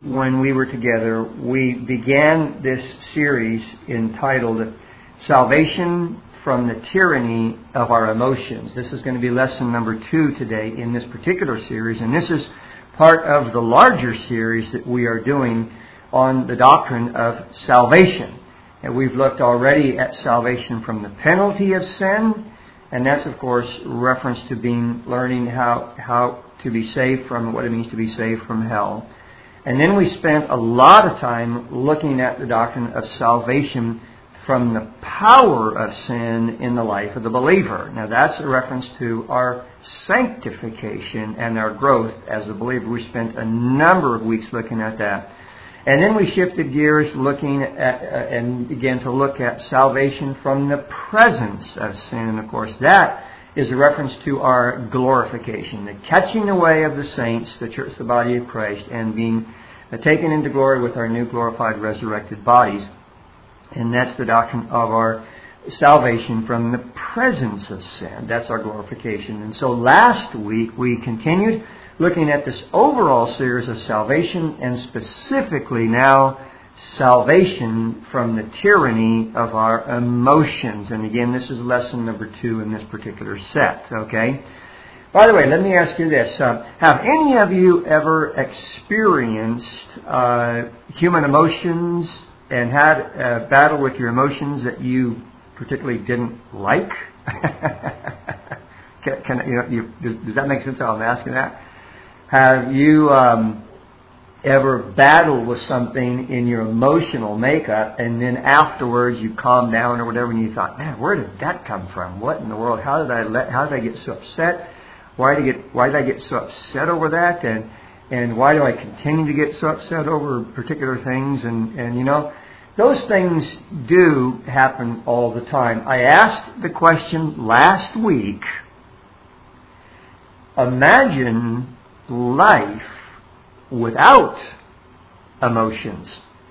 when we were together, we began this series entitled Salvation from the Tyranny of Our Emotions. This is going to be lesson number 2 today in this particular series, and this is part of the larger series that we are doing on the doctrine of salvation. And we've looked already at salvation from the penalty of sin, and that's, of course, reference to learning how to be saved from what it means to be saved from hell. And then we spent a lot of time looking at the doctrine of salvation from the power of sin in the life of the believer. Now, that's a reference to our sanctification and our growth as a believer. We spent a number of weeks looking at that. And then we shifted gears looking at and began to look at salvation from the presence of sin. And, of course, that is a reference to our glorification, the catching away of the saints, the church, the body of Christ, and being taken into glory with our new glorified resurrected bodies. And that's the doctrine of our salvation from the presence of sin. That's our glorification. And so last week we continued looking at this overall series of salvation, and specifically now salvation from the tyranny of our emotions. And again, this is lesson number 2 in this particular set. Okay? By the way, let me ask you this. Have any of you ever experienced human emotions and had a battle with your emotions that you particularly didn't like? Does that make sense how I'm asking that? Have you ever battled with something in your emotional makeup, and then afterwards you calmed down or whatever, and you thought, man, where did that come from? What in the world? How did I get so upset? Why did I get so upset over that? And why do I continue to get so upset over particular things? And you know, those things do happen all the time. I asked the question last week, imagine life without emotions.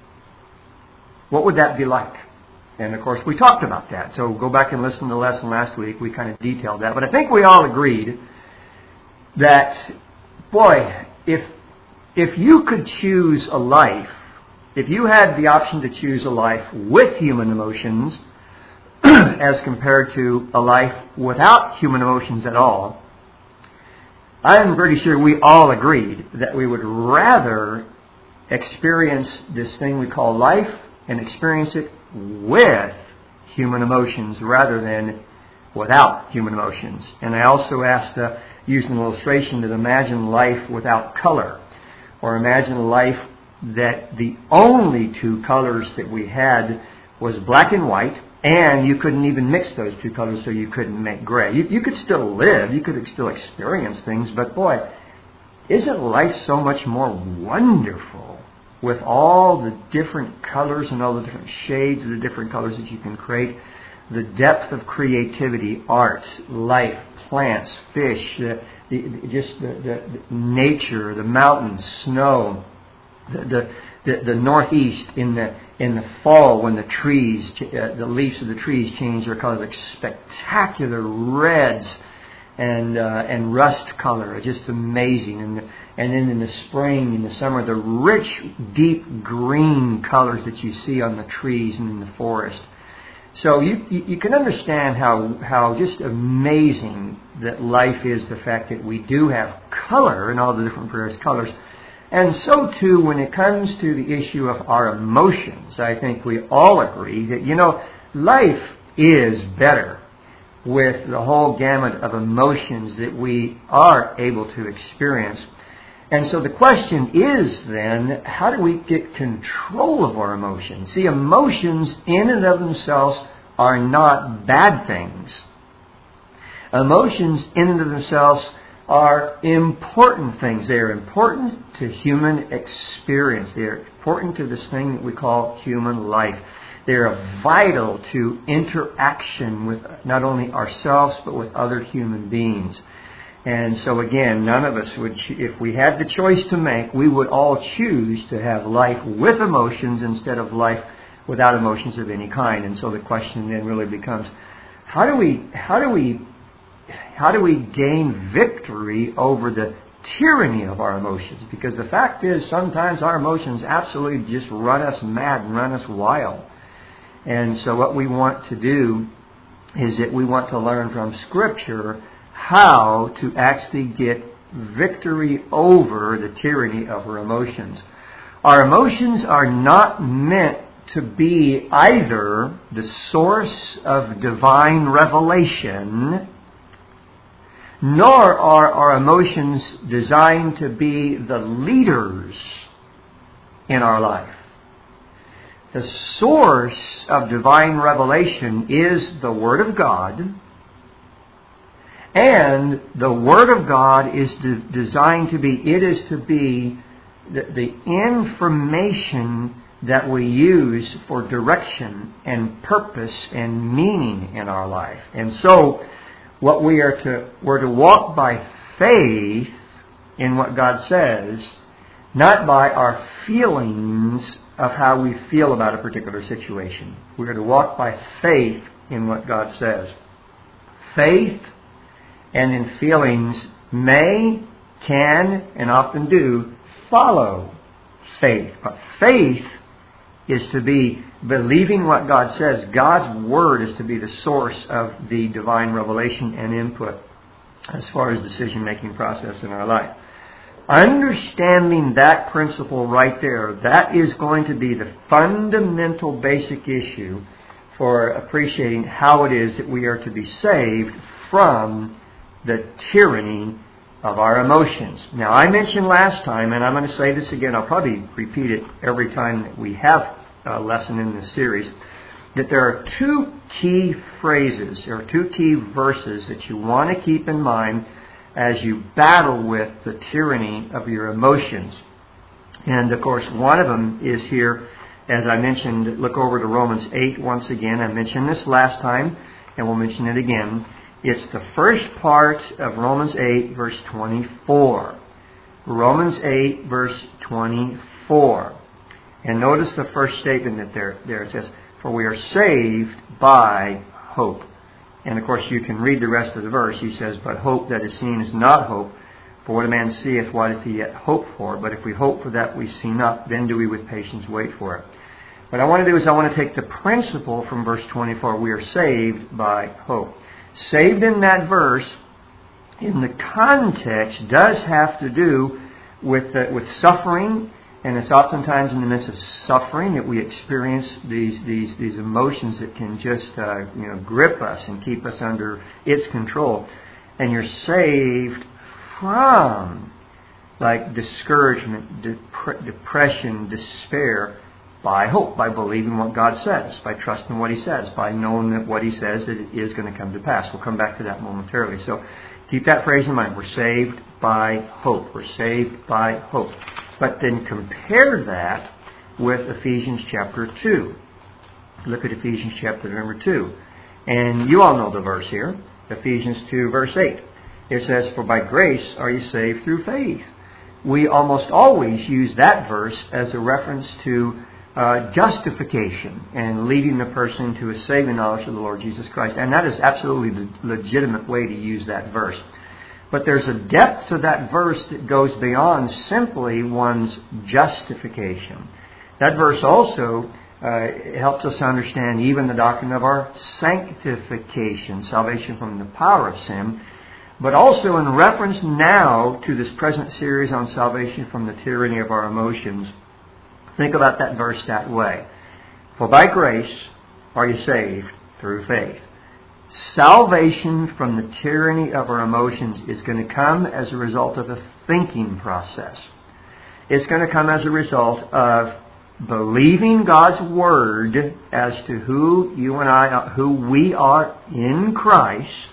What would that be like? And of course we talked about that. So go back and listen to the lesson last week. We kind of detailed that. But I think we all agreed that, boy, if you could choose a life, if you had the option to choose a life with human emotions as compared to a life without human emotions at all, I'm pretty sure we all agreed that we would rather experience this thing we call life and experience it with human emotions rather than without human emotions. And I also asked, using an illustration, to imagine life without color, or imagine a life that the only 2 colors that we had was black and white, and you couldn't even mix those 2 colors, so you couldn't make gray. You could still live, you could still experience things, but boy, isn't life so much more wonderful with all the different colors and all the different shades of the different colors that you can create? The depth of creativity, art, life, plants, fish, the nature, the mountains, snow, the northeast in the fall when the trees, the leaves of the trees change their color, like spectacular reds and rust color, just amazing. And then in the spring, in the summer, the rich, deep green colors that you see on the trees and in the forest. So you can understand how just amazing that life is, the fact that we do have color in all the different various colors. And so too, when it comes to the issue of our emotions, I think we all agree that, you know, life is better with the whole gamut of emotions that we are able to experience. And so the question is then, how do we get control of our emotions? See, emotions in and of themselves are not bad things. Emotions in and of themselves are important things. They are important to human experience. They are important to this thing that we call human life. They are vital to interaction with not only ourselves but with other human beings. And so again, none of us would, if we had the choice to make, we would all choose to have life with emotions instead of life without emotions of any kind. And so the question then really becomes, how do we gain victory over the tyranny of our emotions. Because the fact is, sometimes our emotions absolutely just run us mad and run us wild. And so what we want to do is that we want to learn from Scripture how to actually get victory over the tyranny of our emotions. Our emotions are not meant to be either the source of divine revelation, nor are our emotions designed to be the leaders in our life. The source of divine revelation is the Word of God, and the Word of God is designed to be, it is to be the information that we use for direction and purpose and meaning in our life. And so, what we're to walk by faith in what God says, not by our feelings of how we feel about a particular situation. We're to walk by faith in what God says. Faith and in feelings may, can, and often do follow faith. But faith is to be believing what God says. God's Word is to be the source of the divine revelation and input as far as decision-making process in our life. Understanding that principle right there, that is going to be the fundamental basic issue for appreciating how it is that we are to be saved from the tyranny of our emotions. Now, I mentioned last time, and I'm going to say this again, I'll probably repeat it every time that we have a lesson in this series, that there are two key phrases, there are two key verses that you want to keep in mind as you battle with the tyranny of your emotions. And of course, one of them is here, as I mentioned, look over to Romans 8 once again. I mentioned this last time, and we'll mention it again. It's the first part of Romans 8, verse 24. Romans 8, verse 24. And notice the first statement that there it says, "For we are saved by hope." And of course, you can read the rest of the verse. He says, "But hope that is seen is not hope. For what a man seeth, what doth he yet hope for? But if we hope for that we see not, then do we with patience wait for it." What I want to do is I want to take the principle from verse 24. We are saved by hope. Saved in that verse, in the context, does have to do with suffering. And it's oftentimes in the midst of suffering that we experience these emotions that can just grip us and keep us under its control. And you're saved from like discouragement, depression, despair by hope, by believing what God says, by trusting what He says, by knowing that what He says that it is going to come to pass. We'll come back to that momentarily. So keep that phrase in mind. We're saved by hope. We're saved by hope. But then compare that with Ephesians chapter 2. Look at Ephesians chapter number 2. And you all know the verse here. Ephesians 2 verse 8. It says, "For by grace are you saved through faith." We almost always use that verse as a reference to justification and leading the person to a saving knowledge of the Lord Jesus Christ. And that is absolutely the legitimate way to use that verse. But there's a depth to that verse that goes beyond simply one's justification. That verse also helps us understand even the doctrine of our sanctification, salvation from the power of sin, but also in reference now to this present series on salvation from the tyranny of our emotions. Think about that verse that way. For by grace are you saved through faith. Salvation from the tyranny of our emotions is going to come as a result of a thinking process. It's going to come as a result of believing God's Word as to who you and I, who we are in Christ,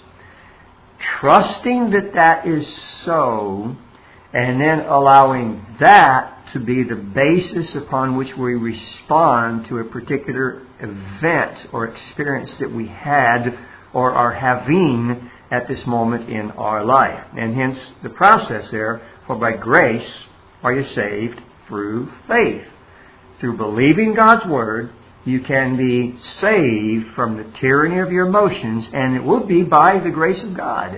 trusting that that is so, and then allowing that to be the basis upon which we respond to a particular event or experience that we had or are having at this moment in our life. And hence the process there, for by grace are you saved through faith. Through believing God's Word, you can be saved from the tyranny of your emotions, and it will be by the grace of God.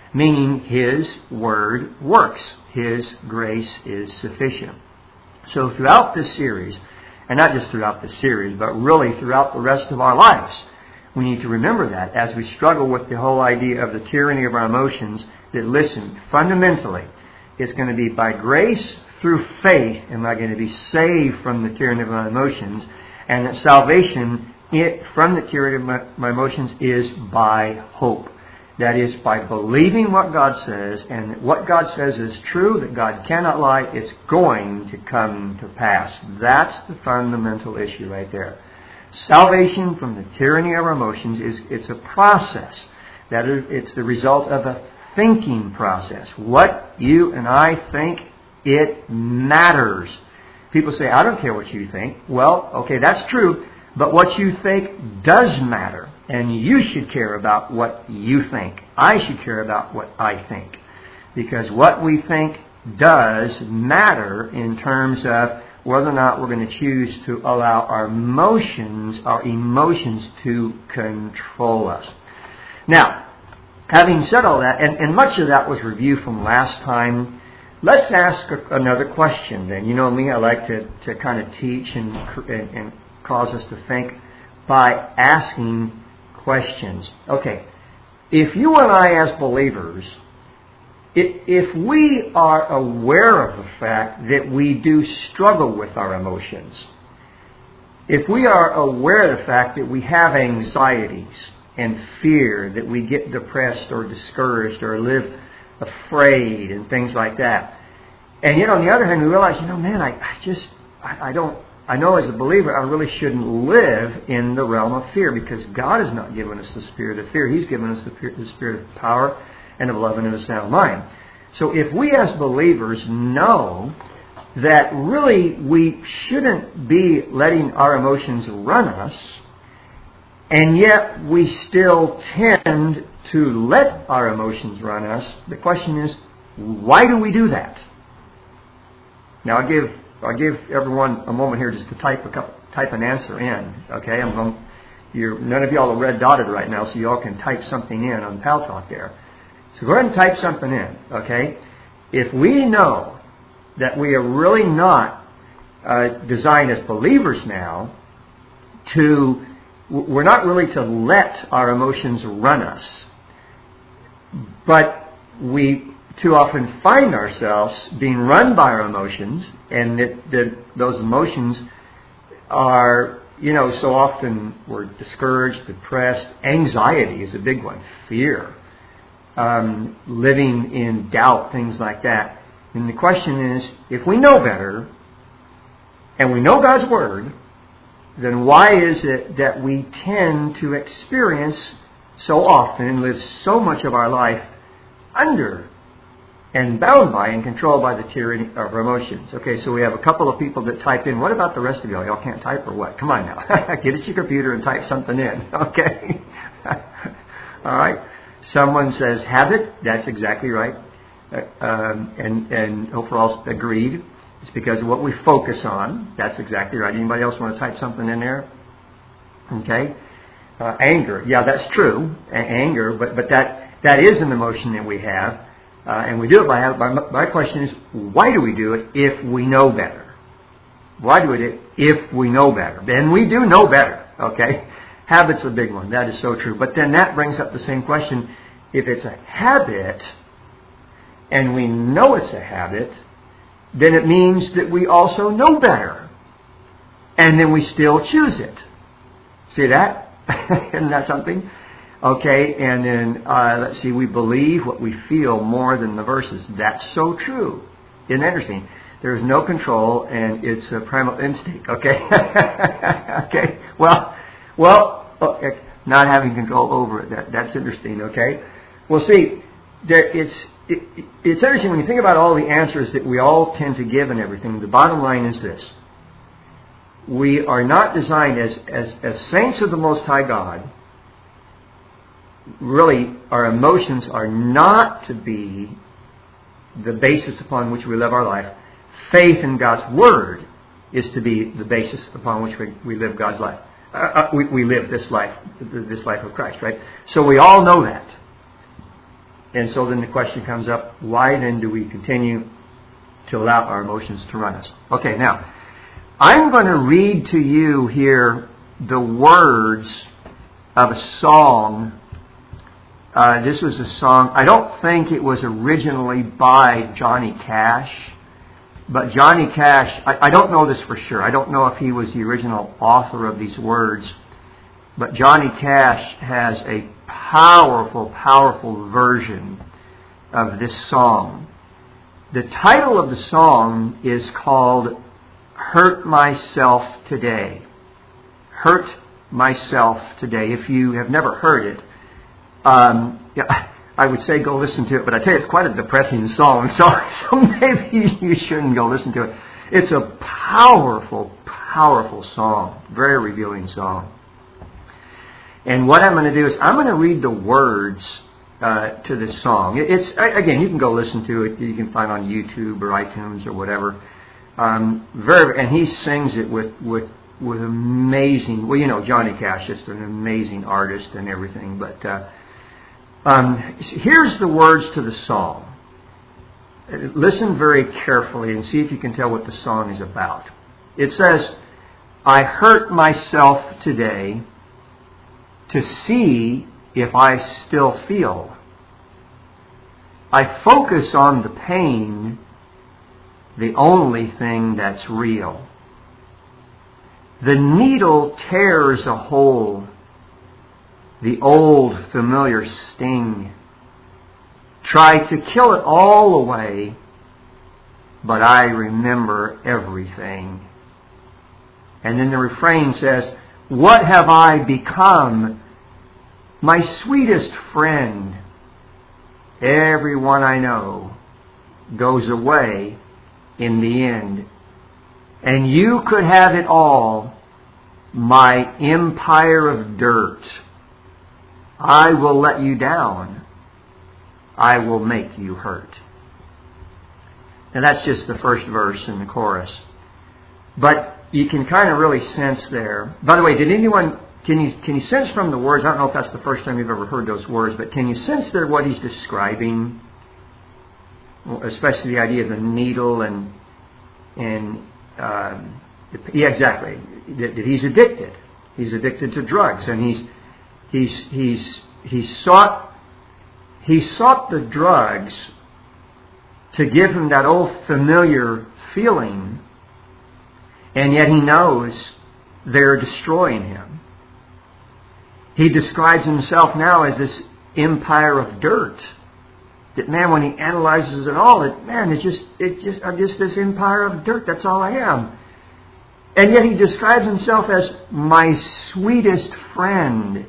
meaning His Word works. His grace is sufficient. So throughout this series, and not just throughout this series, but really throughout the rest of our lives, we need to remember that as we struggle with the whole idea of the tyranny of our emotions, that listen, fundamentally, it's going to be by grace through faith am I going to be saved from the tyranny of my emotions, and that salvation from the tyranny of my emotions is by hope. That is, by believing what God says, and that what God says is true, that God cannot lie, it's going to come to pass. That's the fundamental issue right there. Salvation from the tyranny of our emotions it's a process. That is, it's the result of a thinking process. What you and I think, it matters. People say, I don't care what you think. Well, okay, that's true, but what you think does matter. And you should care about what you think. I should care about what I think. Because what we think does matter in terms of whether or not we're going to choose to allow our emotions to control us. Now, having said all that, and much of that was review from last time, let's ask another question then. You know me, I like to kind of teach and cause us to think by asking questions. Okay, if you and I as believers, if we are aware of the fact that we do struggle with our emotions, if we are aware of the fact that we have anxieties and fear, that we get depressed or discouraged or live afraid and things like that, and yet on the other hand we realize, man, I know as a believer I really shouldn't live in the realm of fear, because God has not given us the spirit of fear. He's given us the spirit of power and of love and of a sound mind. So if we as believers know that really we shouldn't be letting our emotions run us, and yet we still tend to let our emotions run us, the question is, why do we do that? Now I'll give everyone a moment here just to type an answer in. Okay, none of y'all are red dotted right now, so y'all can type something in on Pal Talk there. So go ahead and type something in. Okay, if we know that we are really not designed as believers now we're not really to let our emotions run us, but we too often find ourselves being run by our emotions, and that those emotions are, so often we're discouraged, depressed. Anxiety is a big one. Fear. Living in doubt, things like that. And the question is, if we know better, and we know God's Word, then why is it that we tend to experience so often and live so much of our life under and bound by and controlled by the tyranny of our emotions? Okay, so we have a couple of people that typed in. What about the rest of y'all? Y'all can't type or what? Come on now. Get at your computer and type something in. Okay? All right. Someone says habit. That's exactly right. And hopefully all agreed. It's because of what we focus on. That's exactly right. Anybody else want to type something in there? Okay. Anger. Yeah, that's true. Anger, but that is an emotion that we have. And we do it by habit. My question is, why do we do it if we know better? Why do we do it if we know better? And we do know better, okay? Habit's a big one. That is so true. But then that brings up the same question. If it's a habit, and we know it's a habit, then it means that we also know better. And then we still choose it. See that? Isn't that something? Okay, and then, let's see, we believe what we feel more than the verses. That's so true. Isn't that interesting? There's no control, and it's a primal instinct, okay? Okay, well, not having control over it, that's interesting, okay? Well, see, it's interesting when you think about all the answers that we all tend to give and everything. The bottom line is this. We are not designed as saints of the Most High God. Really, our emotions are not to be the basis upon which we live our life. Faith in God's Word is to be the basis upon which we live God's life. We live this life of Christ, right? So we all know that. And so then the question comes up, why then do we continue to allow our emotions to run us? Okay, now, I'm going to read to you here the words of a song. This was a song, I don't think it was originally by Johnny Cash, but Johnny Cash, I don't know this for sure. I don't know if he was the original author of these words, but Johnny Cash has a powerful, powerful version of this song. The title of the song is called Hurt Myself Today. Hurt Myself Today. If you have never heard it, I would say go listen to it, but I tell you, it's quite a depressing song, so maybe you shouldn't go listen to it. It's a powerful, powerful song, very revealing song. And what I'm going to do is I'm going to read the words to this song. It's again, you can go listen to it. You can find it on YouTube or iTunes or whatever. And he sings it with amazing. Well, you know, Johnny Cash is an amazing artist and everything. But here's the words to the song. Listen very carefully and see if you can tell what the song is about. It says, "I hurt myself today to see if I still feel. I focus on the pain, the only thing that's real. The needle tears a hole, the old familiar sting. Try to kill it all away, but I remember everything." And then the refrain says, "What have I become? My sweetest friend. Everyone I know goes away in the end. And you could have it all, my empire of dirt. I will let you down. I will make you hurt." And that's just the first verse in the chorus. But you can kind of really sense there. By the way, did anyone, can you sense from the words, I don't know if that's the first time you've ever heard those words, but can you sense there what he's describing? Especially the idea of the needle and yeah, exactly. That he's addicted. He's addicted to drugs, and he sought the drugs to give him that old familiar feeling, and yet he knows they're destroying him. He describes himself now as this empire of dirt. That, man, when he analyzes it all, I'm just this empire of dirt. That's all I am. And yet he describes himself as my sweetest friend.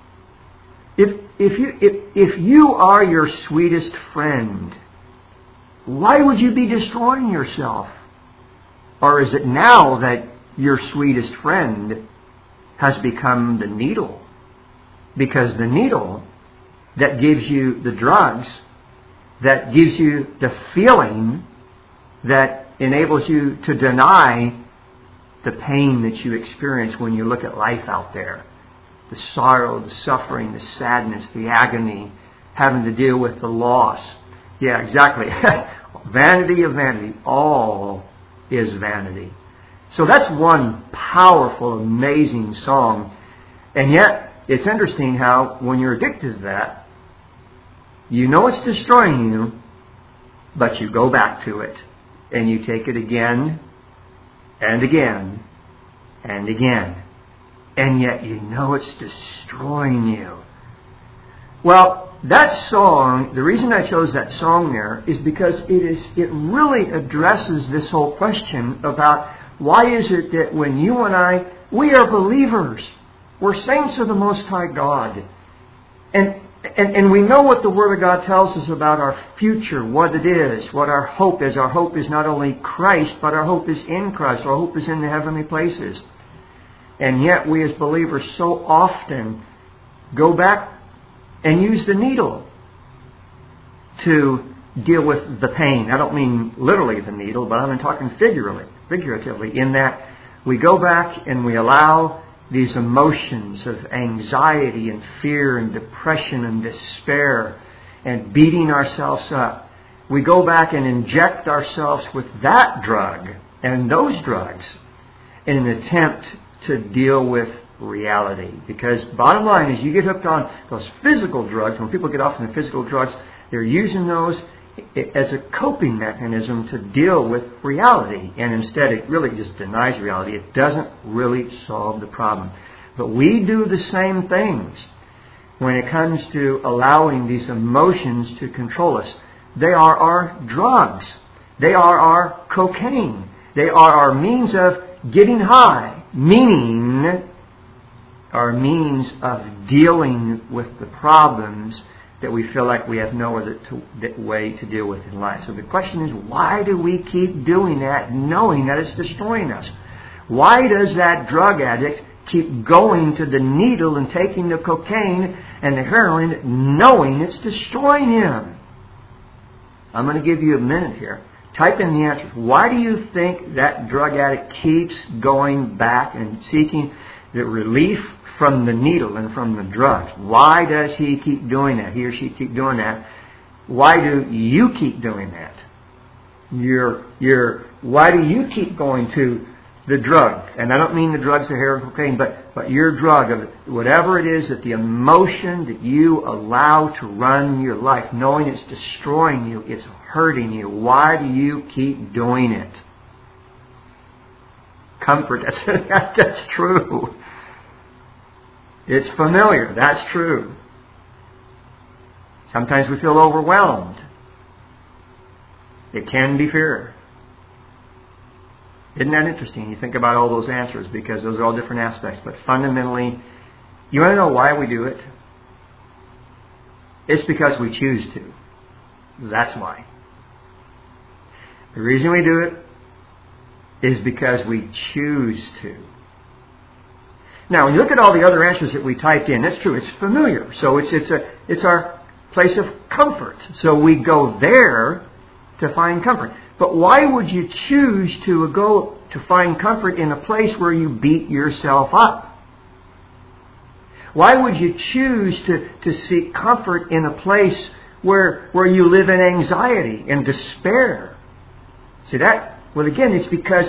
If you are your sweetest friend, why would you be destroying yourself? Or is it now that your sweetest friend has become the needle? Because the needle that gives you the drugs, that gives you the feeling, that enables you to deny the pain that you experience when you look at life out there. The sorrow, the suffering, the sadness, the agony, having to deal with the loss. Yeah, exactly. Vanity of vanity. All is vanity. So that's one powerful, amazing song. And yet, it's interesting how when you're addicted to that, you know it's destroying you, but you go back to it. And you take it again and again and again. And yet you know it's destroying you. Well, that song, the reason I chose that song there is because it really addresses this whole question about why is it that when you and I, we are believers. We're saints of the Most High God. And we know what the Word of God tells us about our future, what it is, what our hope is. Our hope is not only Christ, but our hope is in Christ. Our hope is in the heavenly places. And yet we as believers so often go back and use the needle to deal with the pain. I don't mean literally the needle, but I'm talking figuratively, in that we go back and we allow these emotions of anxiety and fear and depression and despair and beating ourselves up. We go back and inject ourselves with that drug and those drugs in an attempt to deal with reality. Because bottom line is, you get hooked on those physical drugs. When people get off on the physical drugs, they're using those as a coping mechanism to deal with reality. And instead, it really just denies reality. It doesn't really solve the problem. But we do the same things when it comes to allowing these emotions to control us. They are our drugs. They are our cocaine. They are our means of getting high, meaning our means of dealing with the problems that we feel like we have no other way to deal with in life. So the question is, why do we keep doing that knowing that it's destroying us? Why does that drug addict keep going to the needle and taking the cocaine and the heroin knowing it's destroying him? I'm going to give you a minute here. Type in the answers. Why do you think that drug addict keeps going back and seeking the relief from the needle and from the drugs? Why does he keep doing that? He or she keep doing that? Why do you keep doing that? Why do you keep going to the drug? And I don't mean the drugs of heroin, cocaine, but your drug of whatever it is, that the emotion that you allow to run your life, knowing it's destroying you, it's hurting you. Why do you keep doing it? Comfort. That's true. It's familiar. That's true. Sometimes we feel overwhelmed. It can be fear. Isn't that interesting? You think about all those answers, because those are all different aspects. But fundamentally, you want to know why we do it? It's because we choose to. That's why. The reason we do it is because we choose to. Now, when you look at all the other answers that we typed in, that's true. It's familiar. So it's our place of comfort. So we go there to find comfort. But why would you choose to go to find comfort in a place where you beat yourself up? Why would you choose to seek comfort in a place where you live in anxiety and despair? See that? Well, again, it's because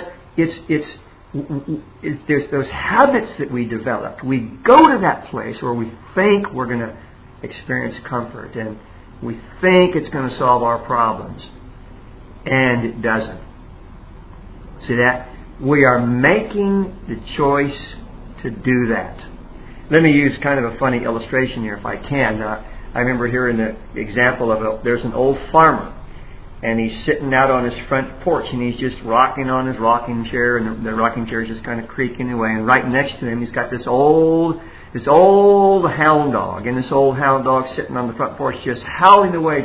there's those habits that we developed. We go to that place where we think we're going to experience comfort, and we think it's going to solve our problems. And it doesn't. See that? We are making the choice to do that. Let me use kind of a funny illustration here if I can. I remember hearing the example of there's an old farmer, and he's sitting out on his front porch, and he's just rocking on his rocking chair, and the rocking chair is just kind of creaking away. And right next to him, he's got this old hound dog, and this old hound dog sitting on the front porch, just howling away,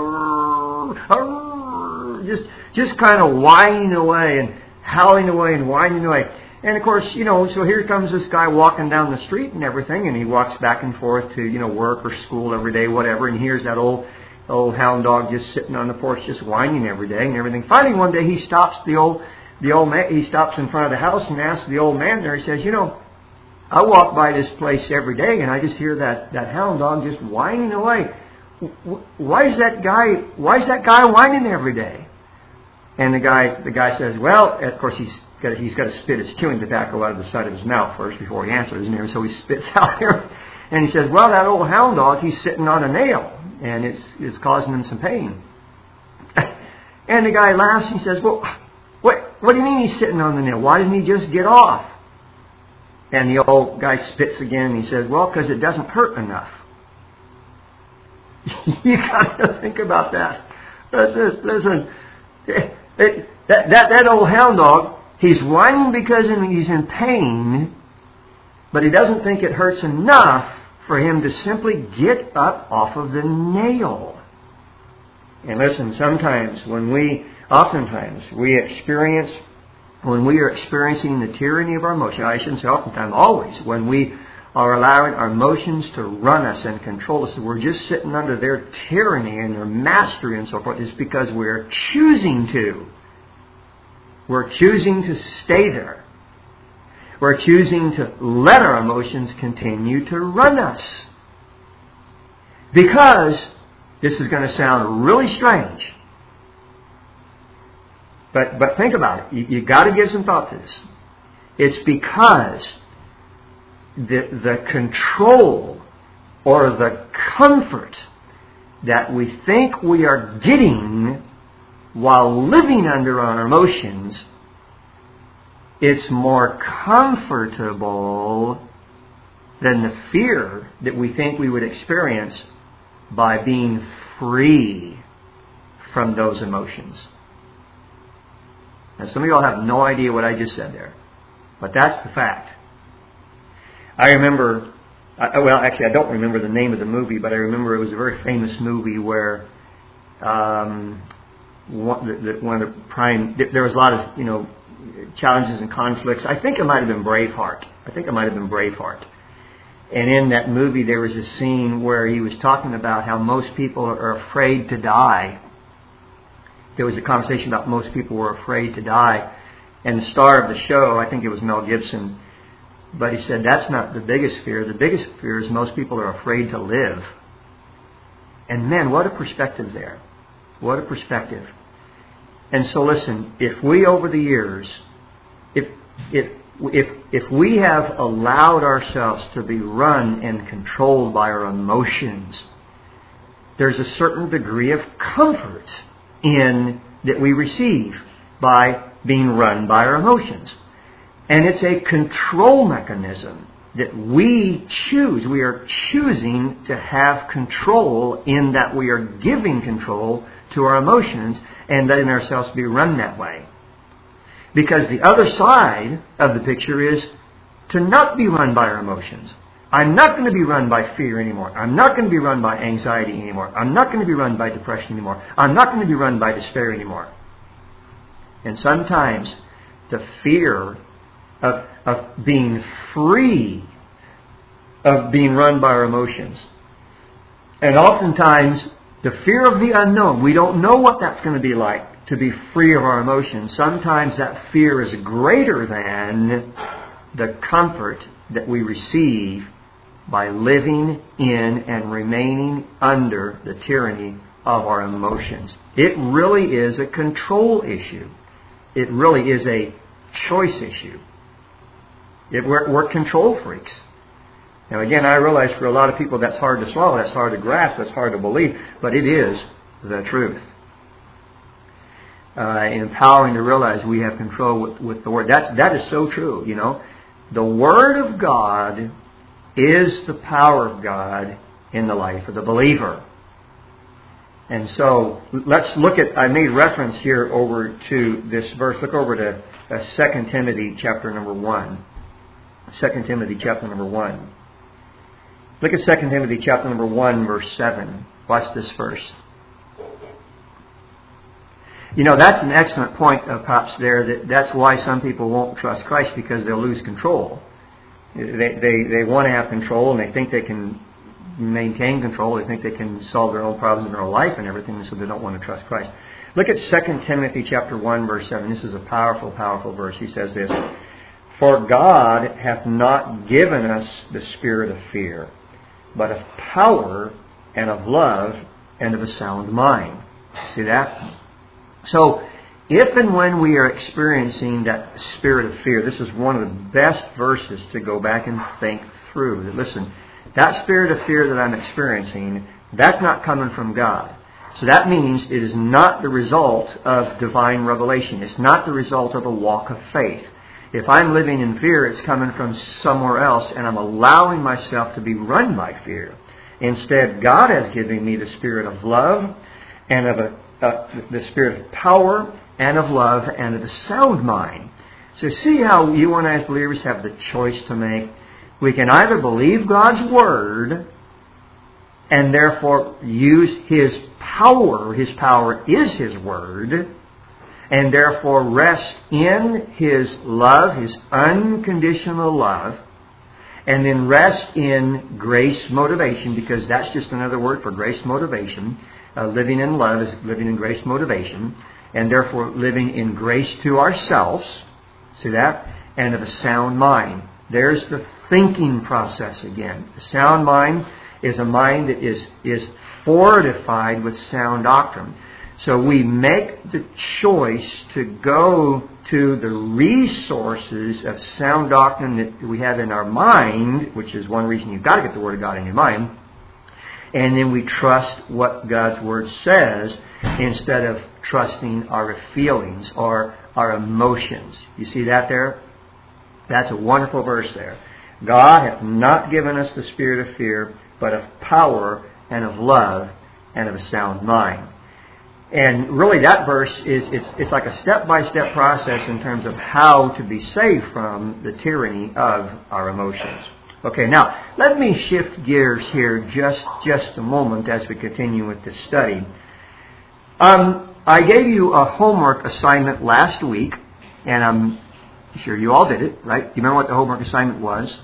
just kind of whining away and howling away and whining away. And of course, so here comes this guy walking down the street and everything, and he walks back and forth to work or school every day, whatever, and here's that old hound dog just sitting on the porch, just whining every day and everything. Finally, one day he stops the old man. He stops in front of the house and asks the old man there. He says, I walk by this place every day, and I just hear that hound dog just whining away. Why is that guy whining every day? And the guy says, well, of course he's got to spit his chewing tobacco out of the side of his mouth first before he answers, and so he spits out here. And he says, well, that old hound dog, he's sitting on a nail, and it's causing him some pain. And the guy laughs and he says, well, what do you mean he's sitting on the nail? Why didn't he just get off? And the old guy spits again, and he says, well, because it doesn't hurt enough. You got to think about that. Listen. That old hound dog, he's whining because he's in pain, but he doesn't think it hurts enough for him to simply get up off of the nail. And listen, when we are experiencing the tyranny of our emotions, I shouldn't say oftentimes, always, when we are allowing our emotions to run us and control us, we're just sitting under their tyranny and their mastery and so forth, it's because we're choosing to. We're choosing to stay there. We're choosing to let our emotions continue to run us. Because This is going to sound really strange. But think about it. You got to give some thought to this. It's because the control or the comfort that we think we are getting while living under our emotions, it's more comfortable than the fear that we think we would experience by being free from those emotions. Now, some of y'all have no idea what I just said there, but that's the fact. I remember, I don't remember the name of the movie, but I remember it was a very famous movie where there was a lot of, challenges and conflicts. I think it might have been Braveheart. And in that movie there was a scene where he was talking about how most people are afraid to die. There was a conversation about most people were afraid to die. And the star of the show, I think it was Mel Gibson, but he said that's not the biggest fear. The biggest fear is most people are afraid to live. And man, what a perspective there. What a perspective. And so listen, if we over the years, if we have allowed ourselves to be run and controlled by our emotions, there's a certain degree of comfort in that we receive by being run by our emotions. And it's a control mechanism that we choose. We are choosing to have control in that we are giving control to our emotions and letting ourselves be run that way. Because the other side of the picture is to not be run by our emotions. I'm not going to be run by fear anymore. I'm not going to be run by anxiety anymore. I'm not going to be run by depression anymore. I'm not going to be run by despair anymore. And sometimes the fear of being free of being run by our emotions. And oftentimes the fear of the unknown. We don't know what that's going to be like to be free of our emotions. Sometimes that fear is greater than the comfort that we receive by living in and remaining under the tyranny of our emotions. It really is a control issue. It really is a choice issue. We're control freaks. Now again, I realize for a lot of people that's hard to swallow, that's hard to grasp, that's hard to believe, but it is the truth. Empowering to realize we have control with the Word. That is so true, The Word of God is the power of God in the life of the believer. And so let's look at, I made reference here over to this verse. Look over to 2 Timothy chapter number 1. 2 Timothy chapter number 1. Look at 2 Timothy chapter number 1, verse 7. Watch this verse. That's an excellent point, Pops, there. That's why some people won't trust Christ, because they'll lose control. They want to have control, and they think they can maintain control. They think they can solve their own problems in their life and everything, and so they don't want to trust Christ. Look at 2 Timothy chapter 1, verse 7. This is a powerful, powerful verse. He says this: "For God hath not given us the spirit of fear, but of power and of love and of a sound mind." See that? So, if and when we are experiencing that spirit of fear, this is one of the best verses to go back and think through. That, listen, that spirit of fear that I'm experiencing, that's not coming from God. So that means it is not the result of divine revelation. It's not the result of a walk of faith. If I'm living in fear, it's coming from somewhere else, and I'm allowing myself to be run by fear. Instead, God has given me the spirit of love and of the spirit of power and of love and of a sound mind. So see how you and I as believers have the choice to make. We can either believe God's Word and therefore use His power. His power is His Word. And therefore rest in His love, His unconditional love. And then rest in grace motivation, because that's just another word for grace motivation. Living in love is living in grace motivation. And therefore living in grace to ourselves. See that? And of a sound mind. There's the thinking process again. A sound mind is a mind that is fortified with sound doctrine. So we make the choice to go to the resources of sound doctrine that we have in our mind, which is one reason you've got to get the Word of God in your mind, and then we trust what God's Word says instead of trusting our feelings or our emotions. You see that there? That's a wonderful verse there. God hath not given us the spirit of fear, but of power and of love and of a sound mind. And really that verse it's like a step-by-step process in terms of how to be saved from the tyranny of our emotions. Okay, now let me shift gears here just a moment as we continue with this study. I gave you a homework assignment last week, and I'm sure you all did it, right? You remember what the homework assignment was?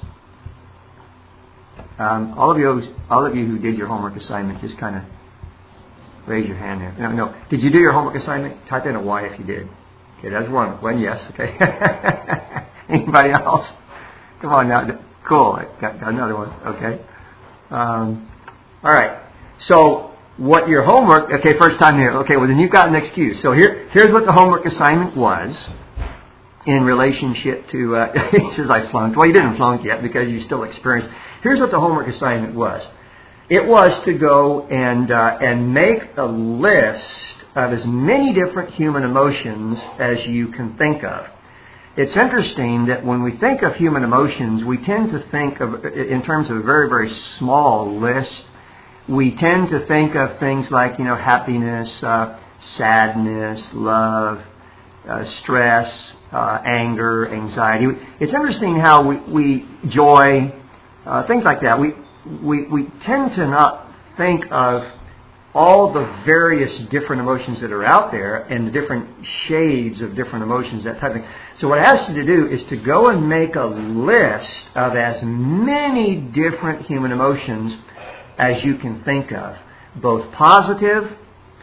All of you who did your homework assignment, just kind of raise your hand there. No. Did you do your homework assignment? Type in a Y if you did. Okay, that's one. One yes. Okay. Anybody else? Come on now. Cool. I got another one. Okay. All right. So what your homework? Okay, first time here. Okay. Well, then you've got an excuse. So here's what the homework assignment was in relationship to. He says I flunked. Well, you didn't flunk yet because you still experienced. Here's what the homework assignment was. It was to go and make a list of as many different human emotions as you can think of. It's interesting that when we think of human emotions, we tend to think of, in terms of a very, very small list, we tend to think of things like, happiness, sadness, love, stress, anger, anxiety. It's interesting how we joy, things like that. We tend to not think of all the various different emotions that are out there and the different shades of different emotions, that type of thing. So what I asked you to do is to go and make a list of as many different human emotions as you can think of, both positive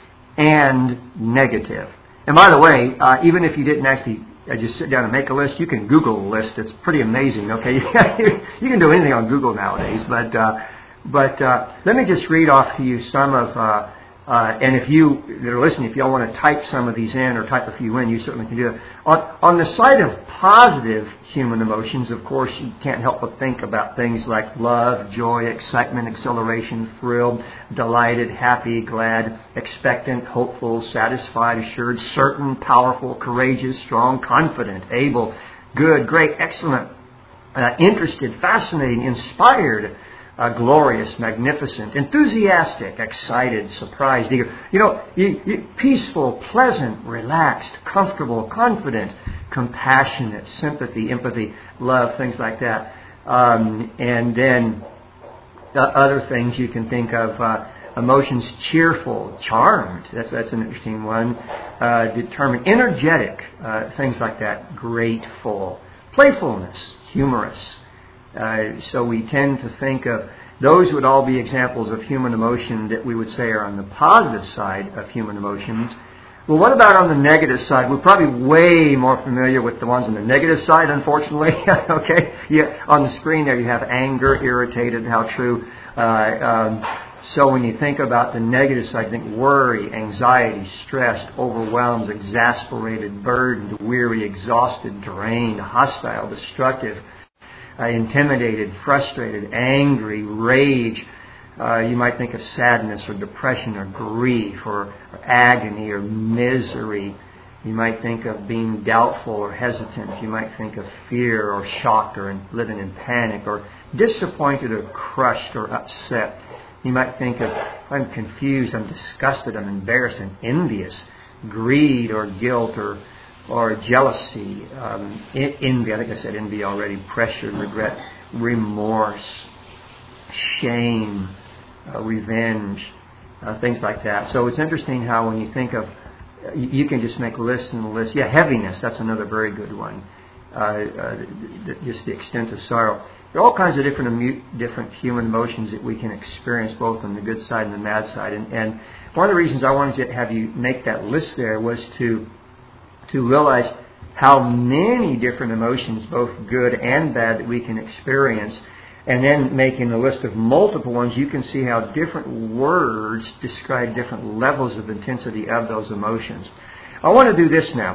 and negative. And by the way, even if you didn't actually just sit down and make a list, you can Google a list. It's pretty amazing. Okay, you can do anything on Google nowadays. But let me just read off to you some of. And if you that are listening, if you all want to type some of these in or type a few in, you certainly can do that. On the side of positive human emotions, of course, you can't help but think about things like love, joy, excitement, exhilaration, thrilled, delighted, happy, glad, expectant, hopeful, satisfied, assured, certain, powerful, courageous, strong, confident, able, good, great, excellent, interested, fascinating, inspired, glorious, magnificent, enthusiastic, excited, surprised, eager. Peaceful, pleasant, relaxed, comfortable, confident, compassionate, sympathy, empathy, love, things like that. And then other things you can think of, emotions, cheerful, charmed. That's an interesting one. Determined, energetic, things like that. Grateful, playfulness, humorous. So we tend to think of those would all be examples of human emotion that we would say are on the positive side of human emotions. Well, what about on the negative side? We're probably way more familiar with the ones on the negative side, unfortunately. Okay, on the screen there you have anger, irritated. How true. So when you think about the negative side, you think worry, anxiety, stressed, overwhelmed, exasperated, burdened, weary, exhausted, drained, hostile, destructive, intimidated, frustrated, angry, rage. You might think of sadness or depression or grief or agony or misery. You might think of being doubtful or hesitant. You might think of fear or shocked or living in panic or disappointed or crushed or upset. You might think of, I'm confused, I'm disgusted, I'm embarrassed, I'm envious, greed or guilt or jealousy, envy, I think I said envy already, pressure, regret, remorse, shame, revenge, things like that. So it's interesting how when you think of, you can just make lists and lists. Yeah, heaviness, that's another very good one. Just the extent of sorrow. There are all kinds of different human emotions that we can experience, both on the good side and the bad side. And one of the reasons I wanted to have you make that list there was to realize how many different emotions, both good and bad, that we can experience. and then making a list of multiple ones, you can see how different words describe different levels of intensity of those emotions. I want to do this now.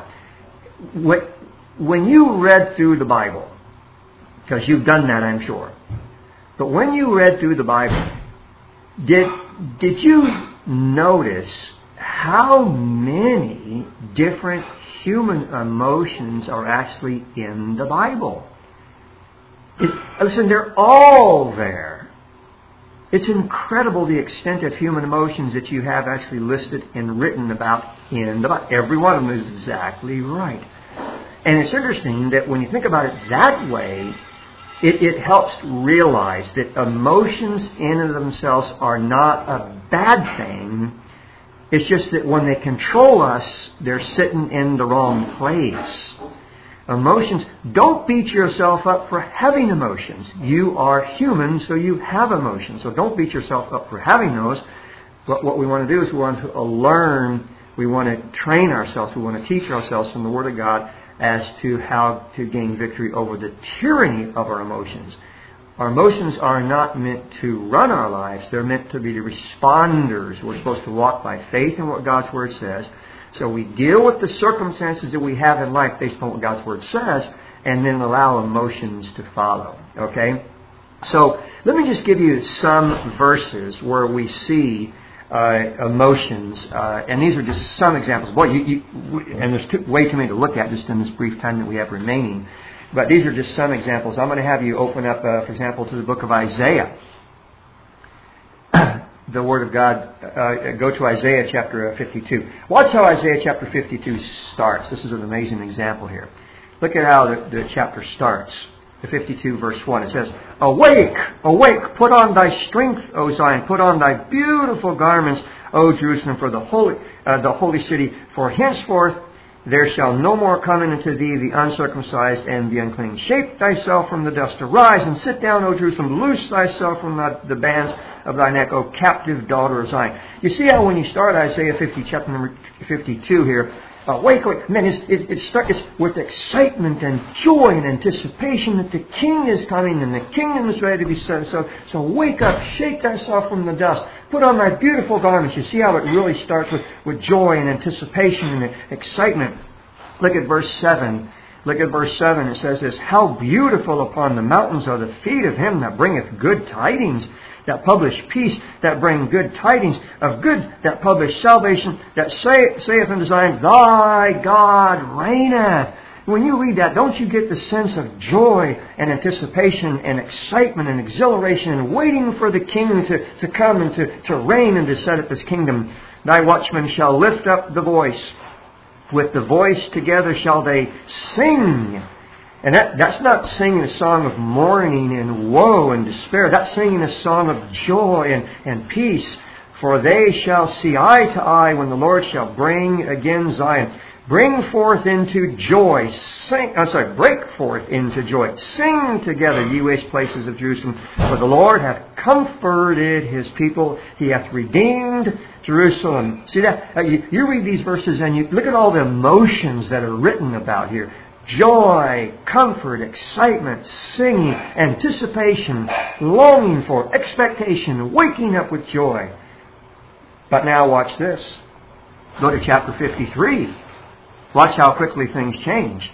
When you read through the Bible, because you've done that, I'm sure, but when you read through the Bible, did you notice how many different human emotions are actually in the Bible? Listen, they're all there. It's incredible the extent of human emotions that you have actually listed and written about in the Bible. Every one of them is exactly right. And it's interesting that when you think about it that way, it helps realize that emotions in and of themselves are not a bad thing. It's just that when they control us, they're sitting in the wrong place. Emotions, don't beat yourself up for having emotions. You are human, so you have emotions. So don't beat yourself up for having those. But what we want to do is we want to learn, we want to train ourselves, we want to teach ourselves from the Word of God as to how to gain victory over the tyranny of our emotions. Our emotions are not meant to run our lives. They're meant to be the responders. We're supposed to walk by faith in what God's Word says. So we deal with the circumstances that we have in life based on what God's Word says, and then allow emotions to follow. Okay? So let me just give you some verses where we see emotions, and these are just some examples. Boy, and there's way too many to look at just in this brief time that we have remaining. But these are just some examples. I'm going to have you open up, for example, to the book of Isaiah. The Word of God, go to Isaiah chapter 52. Watch how Isaiah chapter 52 starts. This is an amazing example here. Look at how the chapter starts. The 52 verse 1. It says, "Awake, awake, put on thy strength, O Zion, put on thy beautiful garments, O Jerusalem, for the holy city. For henceforth there shall no more come into thee the uncircumcised and the unclean. Shape thyself from the dust. Arise and sit down, O Jerusalem. Loose thyself from the bands of thy neck, O captive daughter of Zion." You see how when you start Isaiah 50, chapter number 52 here, wake, wake. Man, it's with excitement and joy and anticipation that the King is coming and the kingdom is ready to be set. So wake up, shake thyself from the dust, put on thy beautiful garments. You see how it really starts with joy and anticipation and excitement. Look at verse 7. Look at verse 7. It says this, "How beautiful upon the mountains are the feet of him that bringeth good tidings, that publish peace, that bring good tidings of good, that publish salvation, that saith unto Zion, Thy God reigneth." When you read that, don't you get the sense of joy and anticipation and excitement and exhilaration and waiting for the King to come and to reign and to set up his kingdom? "Thy watchmen shall lift up the voice. With the voice together shall they sing." And that's not singing a song of mourning and woe and despair. That's singing a song of joy and peace. "For they shall see eye to eye when the Lord shall bring again Zion. Bring forth into joy. Break forth into joy. Sing together, ye waste places of Jerusalem. For the Lord hath comforted his people. He hath redeemed Jerusalem." See that? You read these verses and you look at all the emotions that are written about here. Joy, comfort, excitement, singing, anticipation, longing for, expectation, waking up with joy. But now watch this. Go to chapter 53. Watch how quickly things change.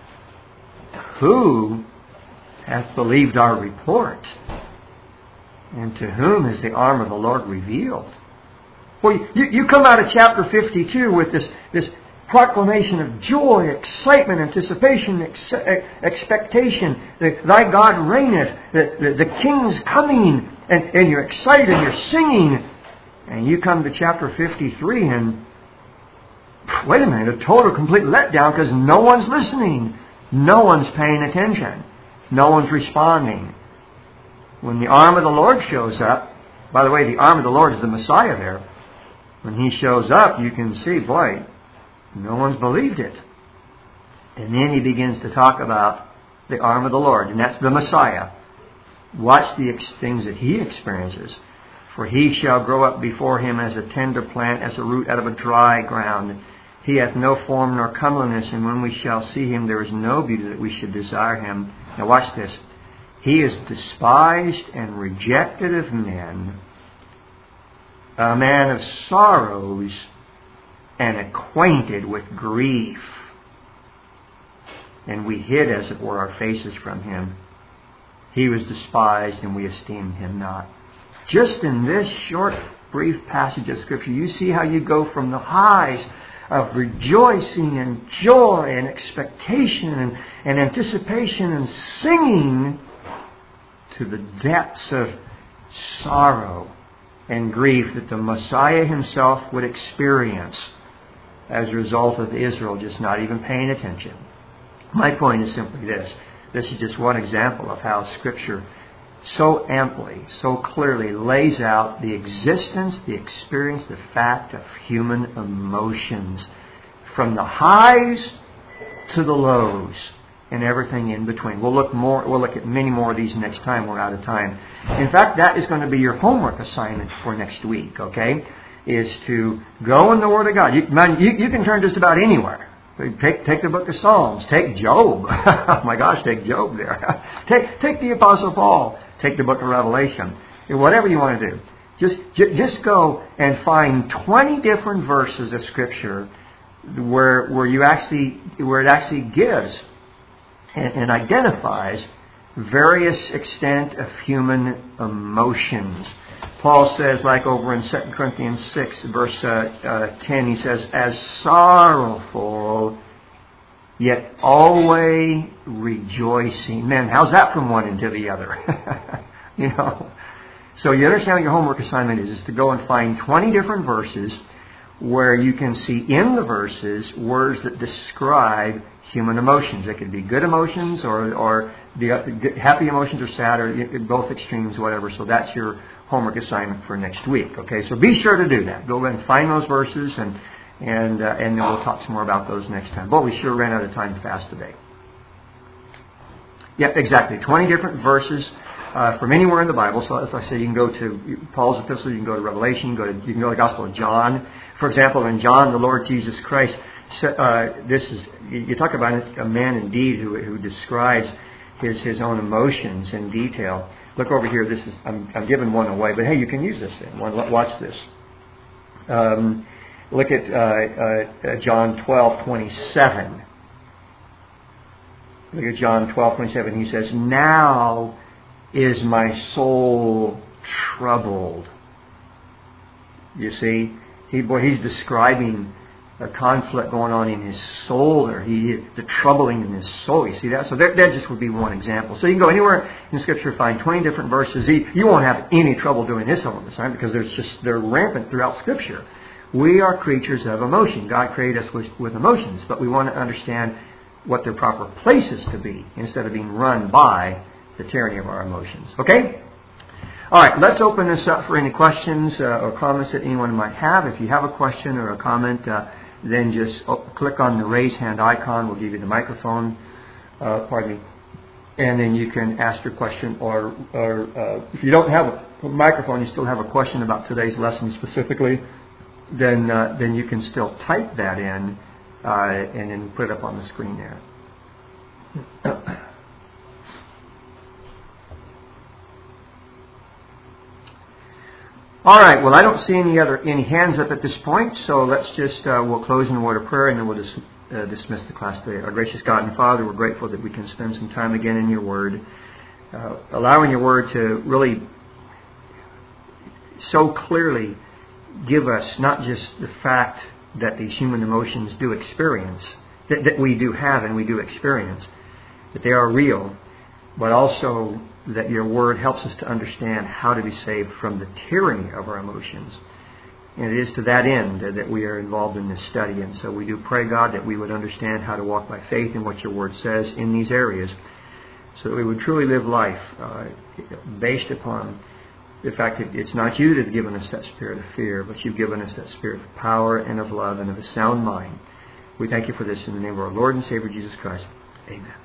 "Who hath believed our report? And to whom is the arm of the Lord revealed?" Well, you come out of chapter 52 with this proclamation of joy, excitement, anticipation, expectation. Thy God reigneth. The King's coming. And you're excited and you're singing. And you come to chapter 53 and wait a minute, a total, complete letdown because no one's listening. No one's paying attention. No one's responding. When the arm of the Lord shows up, by the way, the arm of the Lord is the Messiah there. When he shows up, you can see, boy, no one's believed it. And then he begins to talk about the arm of the Lord, and that's the Messiah. Watch the things that he experiences. "For he shall grow up before him as a tender plant, as a root out of a dry ground. He hath no form nor comeliness, and when we shall see him, there is no beauty that we should desire him." Now watch this. He is despised and rejected of men, a man of sorrows and acquainted with grief. And we hid, as it were, our faces from him. He was despised, and we esteemed him not. Just in this short, brief passage of Scripture, you see how you go from the highs of rejoicing and joy and expectation and anticipation and singing to the depths of sorrow and grief that the Messiah himself would experience as a result of Israel just not even paying attention. My point is simply this. This is just one example of how Scripture so amply, so clearly lays out the existence, the experience, the fact of human emotions, from the highs to the lows and everything in between. We'll look at many more of these next time. We're out of time. In fact, that is going to be your homework assignment for next week, okay? Is to go in the Word of God. You can turn just about anywhere. Take the book of Psalms. Take Job. Oh my gosh, take Job there. Take the Apostle Paul. Take the book of Revelation. Whatever you want to do. Just go and find 20 different verses of Scripture where it actually gives and identifies various extent of human emotions. Paul says, like over in 2 Corinthians 6, verse 10, he says, as sorrowful, yet always rejoicing. Man, how's that from one into the other? So you understand what your homework assignment is to go and find 20 different verses where you can see in the verses words that describe human emotions. They could be good emotions or the happy emotions or sad or both extremes, whatever. So that's your homework assignment for next week. Okay, so be sure to do that. Go and find those verses and then we'll talk some more about those next time. Boy, we sure ran out of time fast today. Yep, exactly. 20 different verses from anywhere in the Bible. So as I said, you can go to Paul's epistle, you can go to Revelation, you can go to the Gospel of John. For example, in John, the Lord Jesus Christ, you talk about a man indeed who describes his own emotions in detail. Look over here. I'm giving one away, but hey, you can use this then. Watch this. Look at John 12:27. Look at John 12:27. He says, "Now is my soul troubled." You see, he's describing a conflict going on in his soul, or the troubling in his soul. You see that? So that just would be one example. So you can go anywhere in Scripture, find 20 different verses. You won't have any trouble doing this all the time because they're rampant throughout Scripture. We are creatures of emotion. God created us with emotions, but we want to understand what their proper place is to be instead of being run by the tyranny of our emotions. Okay? All right, let's open this up for any questions or comments that anyone might have. If you have a question or a comment, then just click on the raise hand icon. We'll give you the microphone. And then you can ask your question. Or if you don't have a microphone, you still have a question about today's lesson specifically, then you can still type that in and then put it up on the screen there. All right. Well, I don't see any hands up at this point, so let's just we'll close in a word of prayer, and then we'll just dismiss the class today. Our gracious God and Father, we're grateful that we can spend some time again in Your Word, allowing Your Word to really so clearly give us not just the fact that these human emotions do experience, that we do have and we do experience, that they are real, but also that Your Word helps us to understand how to be saved from the tyranny of our emotions. And it is to that end that we are involved in this study. And so we do pray, God, that we would understand how to walk by faith in what Your Word says in these areas, so that we would truly live life based upon the fact that it's not You that have given us that spirit of fear, but You've given us that spirit of power and of love and of a sound mind. We thank You for this in the name of our Lord and Savior Jesus Christ. Amen.